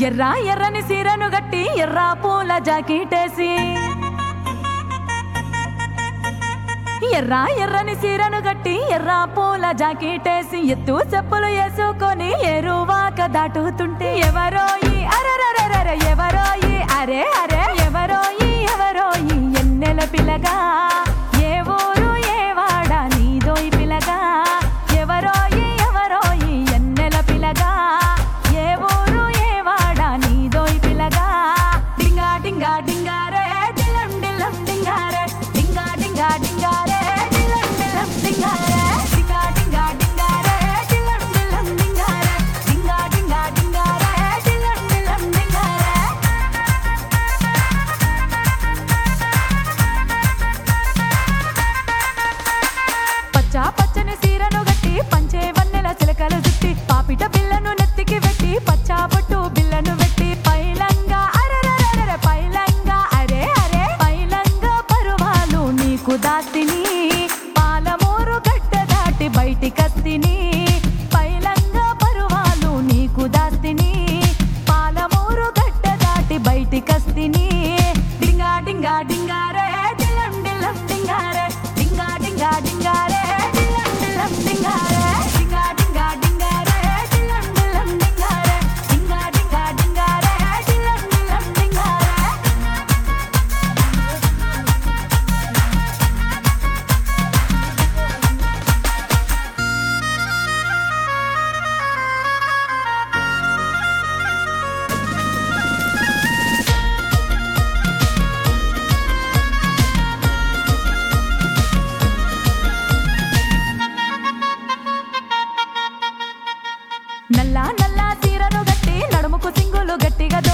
ఎర్ర ఎర్రని సీరను గట్టి ఎర్ర పూల జాకెటేసి ఎర్ర ఎర్రని సీరను గట్టి ఎర్ర పూల జాకెటేసి ఎత్తు చెప్పులు వేసుకొని ఎరువాక దాటుతుంటే ఎవరోయి అరెరెరెరె ఎవరోయి అరే అరే ఎవరోయి ఎవరోయి ఎన్నెల పిల్లగా ఏ ఊరు ఏ వాడ నీదోయి పిల్లగా ఎవరోయి ఎవరోయి ఎన్నెల పిల్లగా ఏ ఊరు ఏ వాడ నీదోయి పిల్లగా డింగా డింగా డింగారే డిల్లం డిల్లం డింగారే డింగా డింగా డింగారే డిల్లం డిల్లం డింగారే డింగా డింగా డింగారే డిల్లం డిల్లం డింగారే డింగా డింగా డింగారే డిల్లం డిల్లం డింగారే పచ్చ పచ్చని సీరను గట్టి పంచే వన్నెల చిలకలు చుట్టి పాపిట బిల్లను నెత్తికి పెట్టి పచ్చా పట్టు బిల్లను పెట్టి పైలంగా అరెరెరెరె పైలంగా అరే అరే పైలంగా పరువాలు నీకు దాస్తిని పాలమూరు గడ్డ దాటి బయటికస్తిని పైలంగా పరువాలు నీకు దాస్తిని పాలమూరు గడ్డ దాటి బయటికస్తిని డింగా డింగా డింగారే డిల్లం డిల్లం డింగారే డింగా డింగా డింగారే డిల్లం డిల్లం డింగారే డింగా డింగా డింగారే డిల్లం డిల్లం డింగారే డింగా డింగా డింగారే డిల్లం డిల్లం డింగారే నల్ల నల్ల సీరను గట్టి నడుముకు సింగులు గట్టిగా